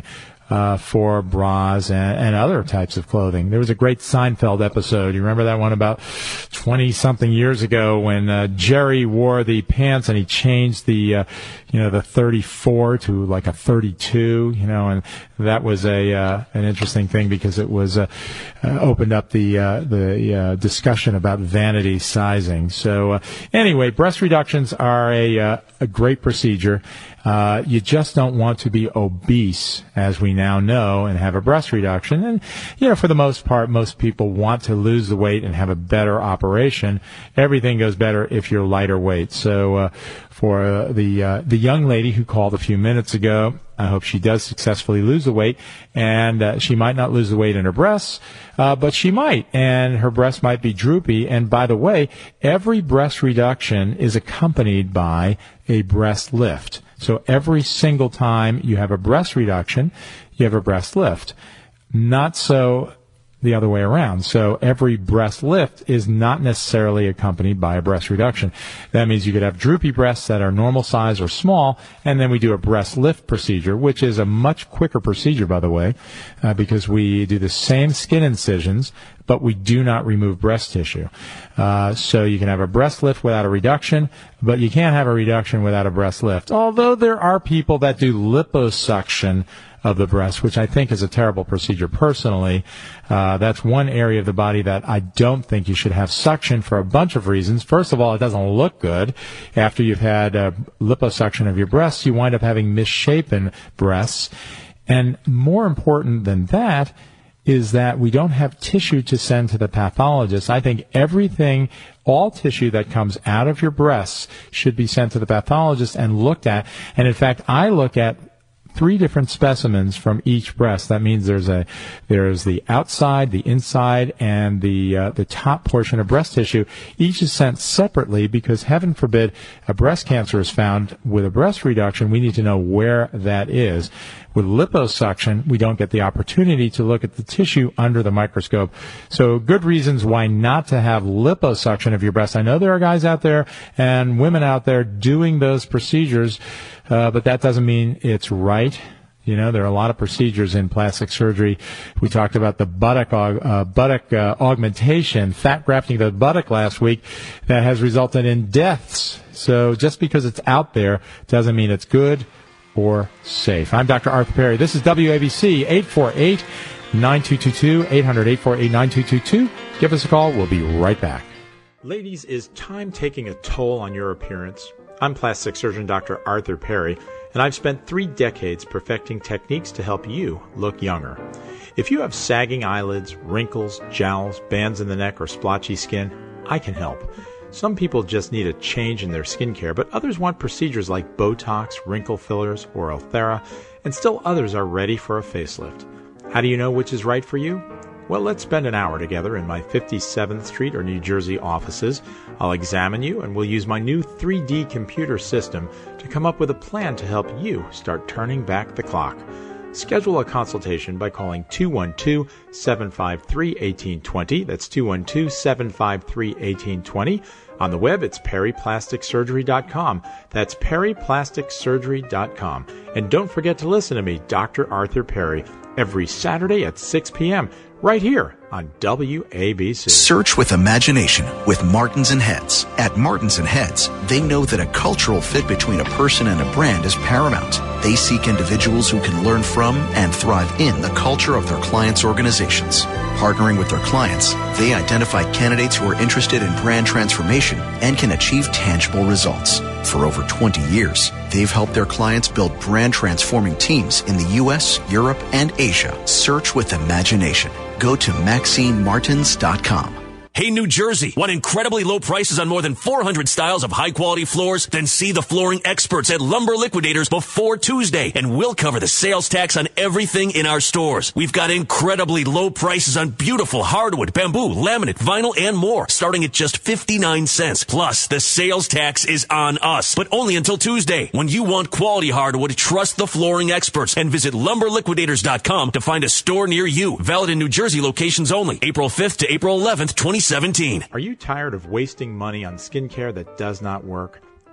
uh, for bras and, and other types of clothing. There was a great Seinfeld episode. You remember that one about twenty-something years ago when uh, Jerry wore the pants and he changed the, uh, you know, the thirty-four to like a thirty-two, you know, and that was a uh, an interesting thing because it was uh, uh, opened up the uh, the uh, discussion about vanity sizing. So uh, anyway, breast reductions are a uh, a great procedure. Uh, you just don't want to be obese, as we now know, and have a breast reduction. And, you know, for the most part, most people want to lose the weight and have a better operation. Everything goes better if you're lighter weight. So, uh, for uh, the, uh, the young lady who called a few minutes ago, I hope she does successfully lose the weight, and uh, she might not lose the weight in her breasts, uh, but she might, and her breasts might be droopy. And by the way, every breast reduction is accompanied by a breast lift. So every single time you have a breast reduction, you have a breast lift. Not so the other way around. So every breast lift is not necessarily accompanied by a breast reduction. That means you could have droopy breasts that are normal size or small, and then we do a breast lift procedure, which is a much quicker procedure, by the way, uh, because we do the same skin incisions, but we do not remove breast tissue. Uh, so you can have a breast lift without a reduction, but you can't have a reduction without a breast lift. Although there are people that do liposuction of the breast, which I think is a terrible procedure personally. Uh, that's one area of the body that I don't think you should have suction for a bunch of reasons. First of all, it doesn't look good. After you've had uh, liposuction of your breasts, you wind up having misshapen breasts. And more important than that is that we don't have tissue to send to the pathologist. I think everything, all tissue that comes out of your breasts should be sent to the pathologist and looked at. And in fact, I look at three different specimens from each breast. That means there's a there's the outside, the inside, and the uh, the top portion of breast tissue. Each is sent separately because, heaven forbid, a breast cancer is found with a breast reduction. We need to know where that is. With liposuction, we don't get the opportunity to look at the tissue under the microscope. So good reasons why not to have liposuction of your breast. I know there are guys out there and women out there doing those procedures, uh, but that doesn't mean it's right. You know, there are a lot of procedures in plastic surgery. We talked about the buttock, uh, buttock uh, augmentation, fat grafting of the buttock last week, that has resulted in deaths. So just because it's out there doesn't mean it's good or safe. I'm Doctor Arthur Perry. This is W A B C, eight four eight, nine two two two, eight hundred, eight four eight, nine two two two. Give us a call. We'll be right back. Ladies, is time taking a toll on your appearance? I'm plastic surgeon Doctor Arthur Perry, and I've spent three decades perfecting techniques to help you look younger. If you have sagging eyelids, wrinkles, jowls, bands in the neck, or splotchy skin, I can help. Some people just need a change in their skincare, but others want procedures like Botox, wrinkle fillers, or Ulthera, and still others are ready for a facelift. How do you know which is right for you? Well, let's spend an hour together in my fifty-seventh Street or New Jersey offices. I'll examine you, and we'll use my new three D computer system to come up with a plan to help you start turning back the clock. Schedule a consultation by calling two one two, seven five three, one eight two zero. That's two one two, seven five three, one eight two zero. On the web, it's perry plastic surgery dot com. That's perry plastic surgery dot com. And don't forget to listen to me, Doctor Arthur Perry, every Saturday at six p.m. right here on W A B C. Search with imagination with Martins and Heads. At Martins and Heads, they know that a cultural fit between a person and a brand is paramount. They seek individuals who can learn from and thrive in the culture of their clients' organizations. Partnering with their clients, they identify candidates who are interested in brand transformation and can achieve tangible results. For over twenty years, they've helped their clients build brand transforming teams in the U S, Europe, and Asia. Search with imagination. Go to maxine martins dot com. Hey, New Jersey, want incredibly low prices on more than four hundred styles of high-quality floors? Then see the flooring experts at Lumber Liquidators before Tuesday, and we'll cover the sales tax on everything in our stores. We've got incredibly low prices on beautiful hardwood, bamboo, laminate, vinyl, and more, starting at just fifty-nine cents. Plus, the sales tax is on us, but only until Tuesday. When you want quality hardwood, trust the flooring experts and visit lumber liquidators dot com to find a store near you. Valid in New Jersey locations only. April fifth to April eleventh, twenty seventeen. Are you tired of wasting money on skincare that does not work?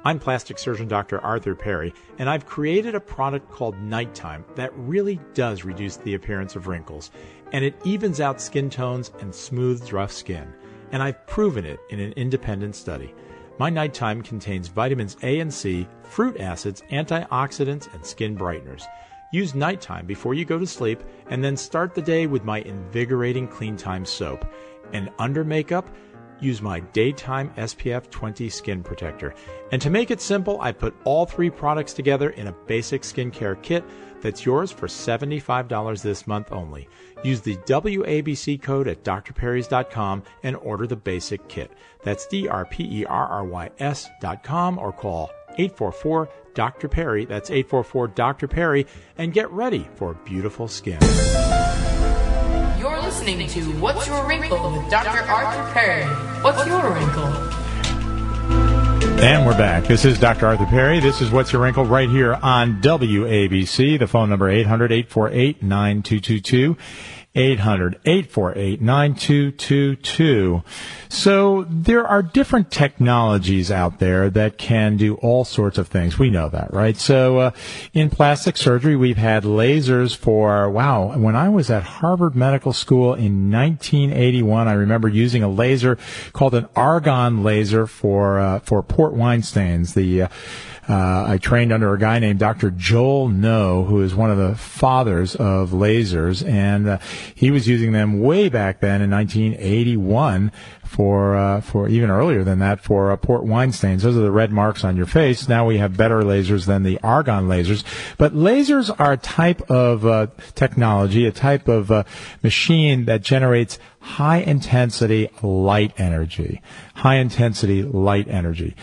I'm plastic surgeon Doctor Arthur Perry, and I've created a product called Nighttime that really does reduce the appearance of wrinkles, and it evens out skin tones and smooths rough skin. And I've proven it in an independent study. My Nighttime contains vitamins A and C, fruit acids, antioxidants, and skin brighteners. Use Nighttime before you go to sleep, and then start the day with my invigorating Clean Time soap. And under makeup, use my Daytime S P F twenty Skin Protector. And to make it simple, I put all three products together in a basic skincare kit that's yours for seventy-five dollars this month only. Use the W A B C code at D R perrys dot com and order the basic kit. That's D R P E R R Y S dot com or call eight four four Doctor Perry. That's eight four four Doctor Perry, and get ready for beautiful skin. You're listening to What's Your Wrinkle with Doctor Arthur Perry. What's your wrinkle? And we're back. This is Doctor Arthur Perry. This is What's Your Wrinkle right here on W A B C. The phone number eight hundred, eight four eight, nine two two two. eight hundred, eight four eight, nine two two two. So there are different technologies out there that can do all sorts of things. We know that, right? So uh, in plastic surgery, we've had lasers for, wow, when I was at Harvard Medical School in nineteen eighty-one, I remember using a laser called an argon laser for uh, for port wine stains. The uh, Uh, I trained under a guy named Doctor Joel No, who is one of the fathers of lasers, and uh, he was using them way back then in nineteen eighty-one for uh, for even earlier than that for uh, port wine stains. Those are the red marks on your face. Now we have better lasers than the argon lasers, but lasers are a type of uh, technology, a type of uh, machine that generates high intensity light energy. High intensity light energy.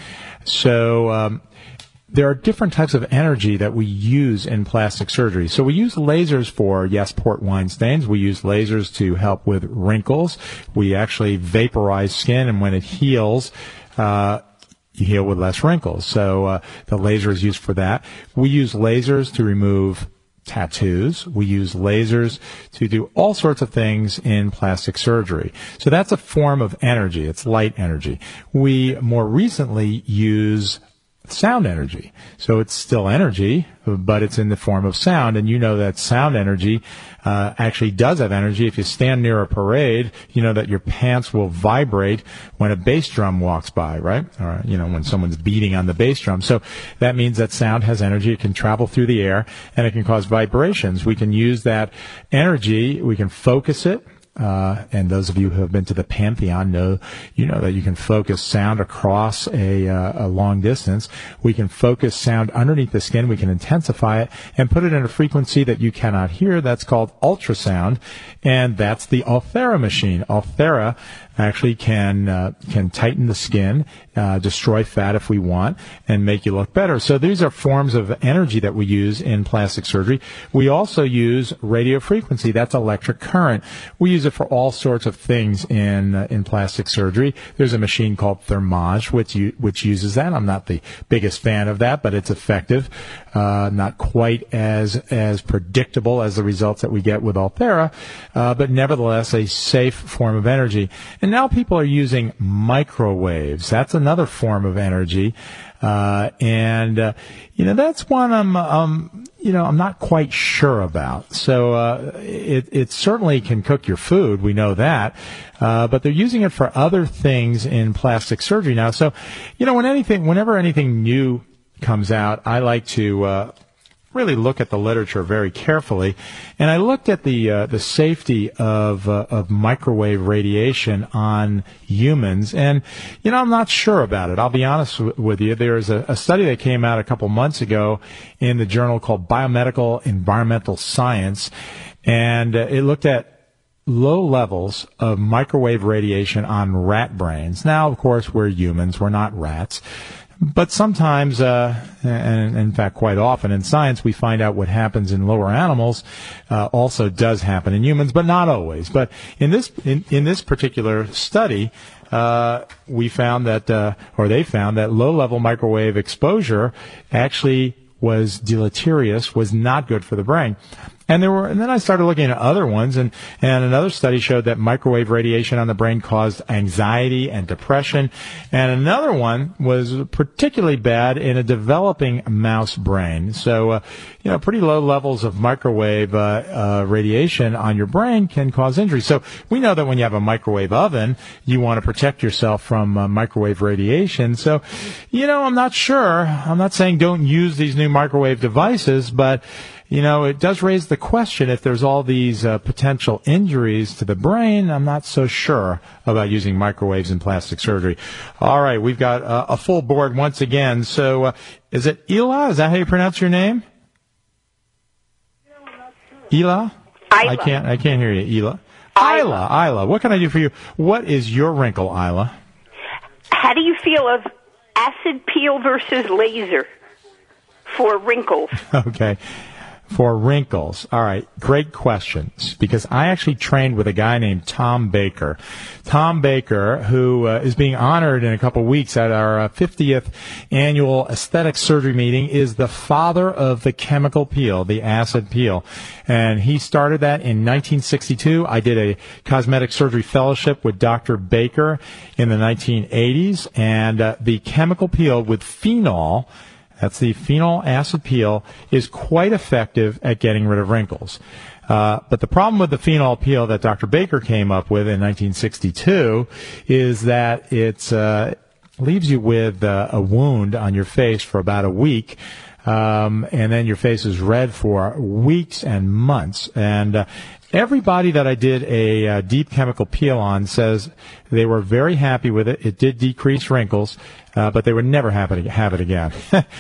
So. Um, There are different types of energy that we use in plastic surgery. So we use lasers for, yes, port wine stains. We use lasers to help with wrinkles. We actually vaporize skin, and when it heals, uh, you heal with less wrinkles. So uh, the laser is used for that. We use lasers to remove tattoos. We use lasers to do all sorts of things in plastic surgery. So that's a form of energy. It's light energy. We more recently use sound energy. So it's still energy, but it's in the form of sound. And you know that sound energy uh, actually does have energy. If you stand near a parade, you know that your pants will vibrate when a bass drum walks by, right? Or, you know, when someone's beating on the bass drum. So that means that sound has energy. It can travel through the air, and it can cause vibrations. We can use that energy. We can focus it. Uh, and those of you who have been to the Pantheon know, you know that you can focus sound across a, uh, a long distance. We can focus sound underneath the skin. We can intensify it and put it in a frequency that you cannot hear. That's called ultrasound, and that's the Ulthera machine. Ulthera actually can uh, can tighten the skin, uh, destroy fat if we want, and make you look better. So these are forms of energy that we use in plastic surgery. We also use radio frequency. That's electric current. We use it for all sorts of things in uh, in plastic surgery. There's a machine called Thermage, which you, which uses that. I'm not the biggest fan of that, but it's effective. Uh, not quite as as predictable as the results that we get with Ulthera, uh, but nevertheless a safe form of energy. And now people are using microwaves. That's another form of energy. Uh, and, uh, you know, that's one I'm, um, you know, I'm not quite sure about. So, uh, it, it certainly can cook your food. We know that. Uh, but they're using it for other things in plastic surgery now. So, you know, when anything, whenever anything new comes out, I like to, uh, really look at the literature very carefully, and I looked at the uh, the safety of uh, of microwave radiation on humans, and you know I'm not sure about it. I'll be honest w- with you. There's a, a study that came out a couple months ago in the journal called Biomedical Environmental Science, and uh, it looked at low levels of microwave radiation on rat brains. Now, of course, we're humans; we're not rats. But sometimes, uh, and in fact quite often in science, we find out what happens in lower animals uh, also does happen in humans, but not always. But in this in, in this particular study, uh, we found that, uh, or they found that low-level microwave exposure actually was deleterious, was not good for the brain. And there were, and then I started looking at other ones, and, and another study showed that microwave radiation on the brain caused anxiety and depression. And another one was particularly bad in a developing mouse brain. So, uh, you know, pretty low levels of microwave, uh, uh, radiation on your brain can cause injury. So we know that when you have a microwave oven, you want to protect yourself from uh, microwave radiation. So, you know, I'm not sure. I'm not saying don't use these new microwave devices, but you know, it does raise the question if there's all these uh, potential injuries to the brain. I'm not so sure about using microwaves in plastic surgery. All right, we've got uh, a full board once again. So uh, is it Ela? Is that how you pronounce your name? Ela? I can't I can't hear you, Ela. Isla, Isla. What can I do for you? What is your wrinkle, Isla? How do you feel of acid peel versus laser for wrinkles? Okay. For wrinkles. All right. Great questions. Because I actually trained with a guy named Tom Baker. Tom Baker, who uh, is being honored in a couple weeks at our uh, fiftieth annual aesthetic surgery meeting, is the father of the chemical peel, the acid peel. And he started that in nineteen sixty-two. I did a cosmetic surgery fellowship with Doctor Baker in the nineteen eighties. And uh, the chemical peel with phenol, that's the phenol acid peel, is quite effective at getting rid of wrinkles. Uh, but the problem with the phenol peel that Doctor Baker came up with in nineteen sixty-two is that it uh, leaves you with uh, a wound on your face for about a week. Um, and then your face is red for weeks and months. And uh, everybody that I did a uh, deep chemical peel on says they were very happy with it. It did decrease wrinkles, uh, but they were never happy to have it again.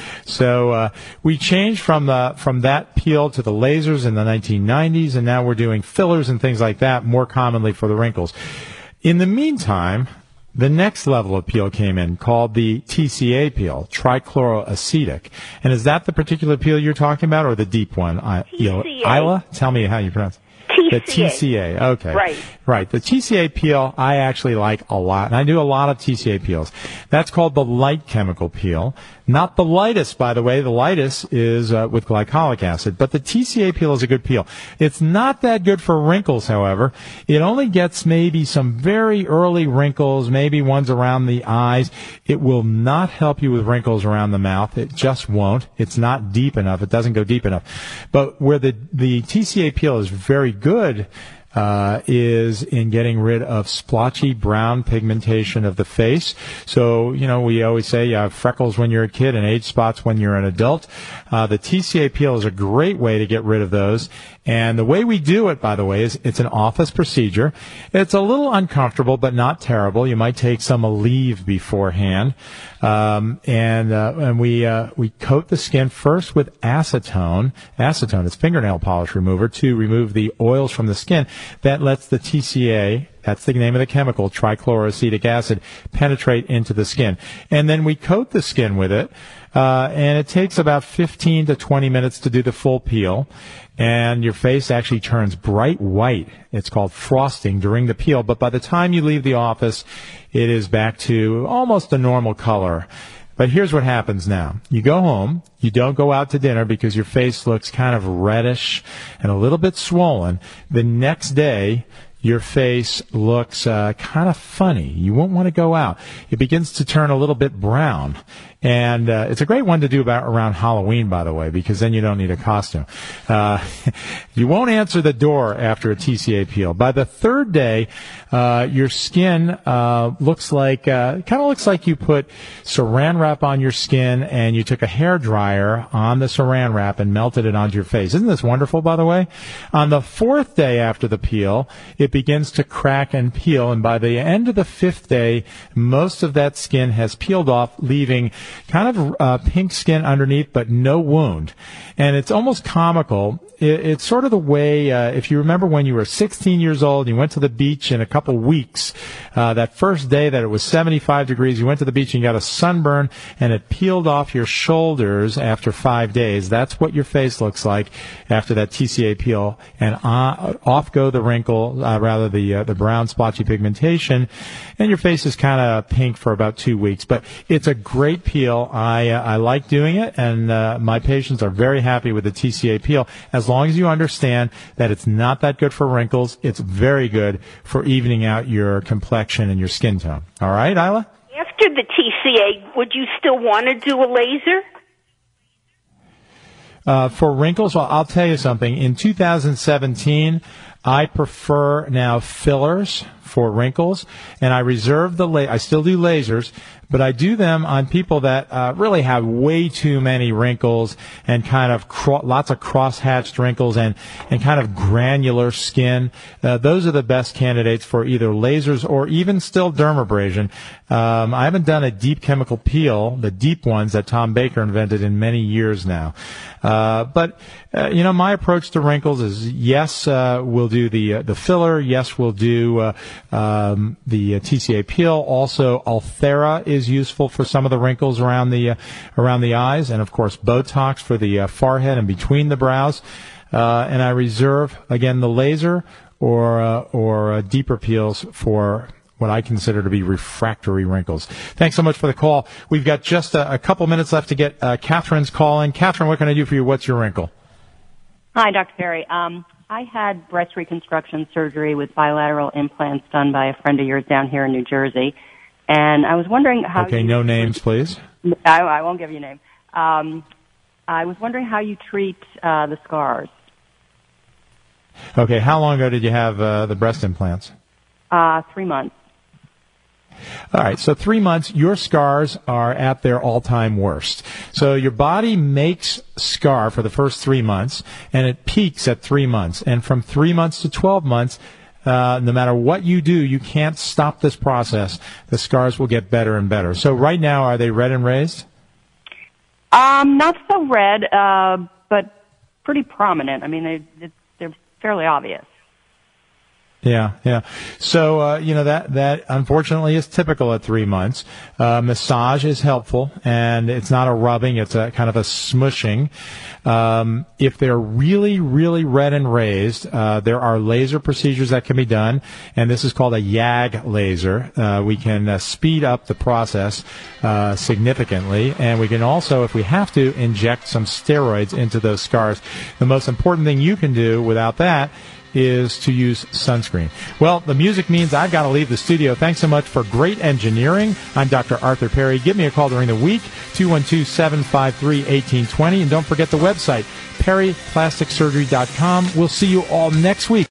So uh, we changed from the, from that peel to the lasers in the nineteen nineties, and now we're doing fillers and things like that more commonly for the wrinkles. In the meantime, the next level of peel came in called the T C A peel, trichloroacetic. And is that the particular peel you're talking about, or the deep one? I, you know, Isla? Tell me how you pronounce it. The T C A. Okay. Right. Right. The T C A peel I actually like a lot, and I do a lot of T C A peels. That's called the light chemical peel. Not the lightest, by the way. The lightest is uh, with glycolic acid, but the T C A peel is a good peel. It's not that good for wrinkles, however. It only gets maybe some very early wrinkles, maybe ones around the eyes. It will not help you with wrinkles around the mouth. It just won't. It's not deep enough. It doesn't go deep enough. But where the, the T C A peel is very good, Uh, is in getting rid of splotchy brown pigmentation of the face. So, you know, we always say you have freckles when you're a kid and age spots when you're an adult. Uh, the T C A peel is a great way to get rid of those. And the way we do it, by the way, is it's an office procedure. It's a little uncomfortable, but not terrible. You might take some Aleve beforehand. Um, and, uh, and we, uh, we coat the skin first with acetone. Acetone, it's fingernail polish remover to remove the oils from the skin. That lets the T C A, that's the name of the chemical, trichloroacetic acid, penetrate into the skin. And then we coat the skin with it, uh, and it takes about fifteen to twenty minutes to do the full peel. And your face actually turns bright white. It's called frosting during the peel. But by the time you leave the office, it is back to almost a normal color. But here's what happens now. You go home. You don't go out to dinner because your face looks kind of reddish and a little bit swollen. The next day, your face looks uh, kind of funny. You won't want to go out. It begins to turn a little bit brown. And uh, it's a great one to do about around Halloween, by the way, because then you don't need a costume. Uh, you won't answer the door after a T C A peel. By the third day, uh, your skin uh, looks like, uh, kind of looks like you put saran wrap on your skin and you took a hairdryer on the saran wrap and melted it onto your face. Isn't this wonderful, by the way? On the fourth day after the peel, it begins to crack and peel, and by the end of the fifth day, most of that skin has peeled off, leaving kind of uh, pink skin underneath, but no wound. And it's almost comical. It, it's sort of the way, uh, if you remember when you were sixteen years old, you went to the beach in a couple weeks, uh, that first day that it was seventy-five degrees, you went to the beach and you got a sunburn, and it peeled off your shoulders after five days. That's what your face looks like after that T C A peel. And uh, off go the wrinkle, uh, rather the uh, the brown splotchy pigmentation, and your face is kind of pink for about two weeks. But it's a great peel. I uh, I like doing it, and uh, my patients are very happy with the T C A peel as long as you understand that it's not that good for wrinkles, it's very good for evening out your complexion and your skin tone. All right, Isla? After the T C A, would you still want to do a laser? Uh, for wrinkles, well, I'll tell you something. In two thousand seventeen, I prefer now fillers for wrinkles, and I reserve the la- I still do lasers, but I do them on people that uh, really have way too many wrinkles and kind of cro- lots of cross-hatched wrinkles and, and kind of granular skin. Uh, those are the best candidates for either lasers or even still dermabrasion. Um, I haven't done a deep chemical peel, the deep ones that Tom Baker invented in many years now. Uh, but, uh, you know, my approach to wrinkles is, yes, uh, we'll do the uh, the filler. Yes, we'll do uh, um, the uh, T C A peel. Also, Ulthera is useful for some of the wrinkles around the uh, around the eyes, and of course, Botox for the uh, forehead and between the brows. Uh, and I reserve again the laser or uh, or uh, deeper peels for what I consider to be refractory wrinkles. Thanks so much for the call. We've got just a, a couple minutes left to get uh, Catherine's call in. Catherine, what can I do for you? What's your wrinkle? Hi, Doctor Perry. Um, I had breast reconstruction surgery with bilateral implants done by a friend of yours down here in New Jersey, and I was wondering how. Okay, you no names, please. I, I won't give you a name. Um, I was wondering how you treat uh, the scars. Okay, how long ago did you have uh, the breast implants? Uh, three months. All right, so three months, your scars are at their all-time worst. So your body makes scar for the first three months, and it peaks at three months. And from three months to twelve months, uh, no matter what you do, you can't stop this process. The scars will get better and better. So right now, are they red and raised? Um, not so red, uh, but pretty prominent. I mean, they, they're fairly obvious. Yeah, yeah. So, uh, you know, that, that unfortunately is typical at three months. Uh, massage is helpful, and it's not a rubbing, it's a kind of a smushing. Um, if they're really, really red and raised, uh, there are laser procedures that can be done, and this is called a Y A G laser. Uh, we can uh, speed up the process, uh, significantly, and we can also, if we have to, inject some steroids into those scars. The most important thing you can do without that is to use sunscreen. Well, the music means I've got to leave the studio. Thanks so much for great engineering. I'm Doctor Arthur Perry. Give me a call during the week, two one two, seven five three, one eight two zero. And don't forget the website, perry plastic surgery dot com. We'll see you all next week.